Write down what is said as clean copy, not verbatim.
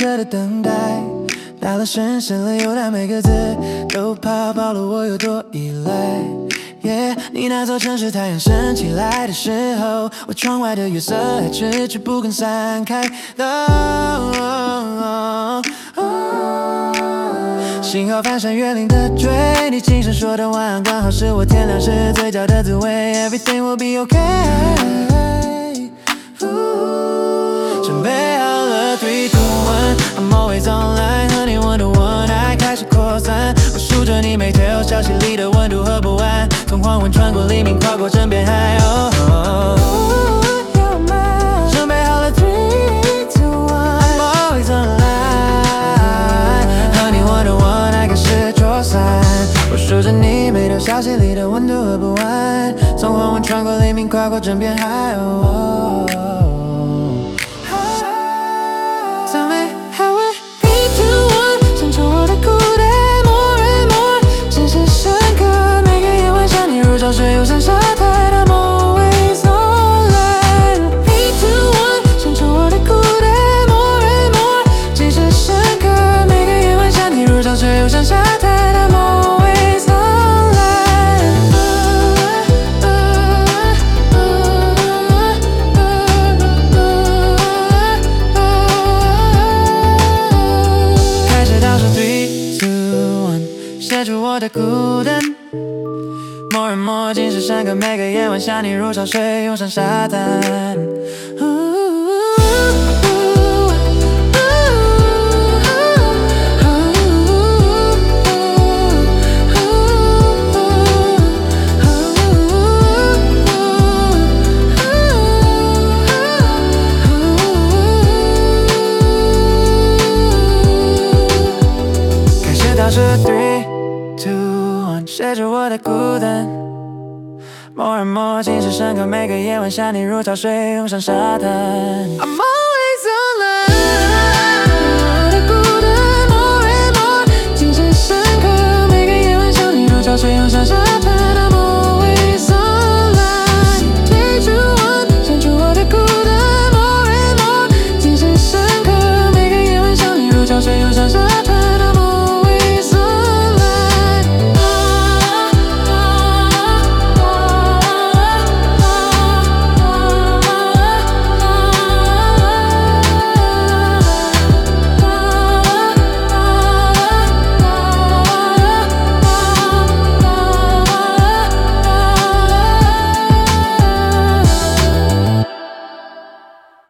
着的等待，打了深深了又淡，每个字都怕暴露我有多依赖。你那座城市太阳升起来的时候，我窗外的月色还迟迟不肯散开。幸好翻山越岭的追，你轻声说的晚安，刚好是我天亮时嘴角的滋味。Everything will be okay。准备好了 3, 2, 1 I'm always online 和你one to one， 爱开始扩散，我数着你每条消息里的温度和不安，从黄昏穿过黎明，跨过枕边海。准备好了 3, 2, 1 I'm always online 和你one to one， 爱开始扩散，我数着你每条消息里的温度和不安，从黄昏穿过黎明，跨过枕边海。Tell me how it 3, 2, 1， 享受我的孤单 more and more， 真实深刻，每个夜晚像你如潮水涌上沙滩 I'm always online 3, 2, 1， 享受我的孤单 more and more， 真实深刻，每个夜晚像你如潮水涌上沙滩 I'm always online。 开始倒数 3, 2, 1， 写出我的孤单 more and more， 尽是深刻，每个夜晚像你如潮水涌上沙滩。开始倒数 3, 2, 1， 写出我的孤单 more and more， 尽是深刻，每个夜晚像你如潮水涌上沙滩 I'm always online 我的孤单 more and more， 尽是深刻，每个夜晚像你如潮水涌上沙滩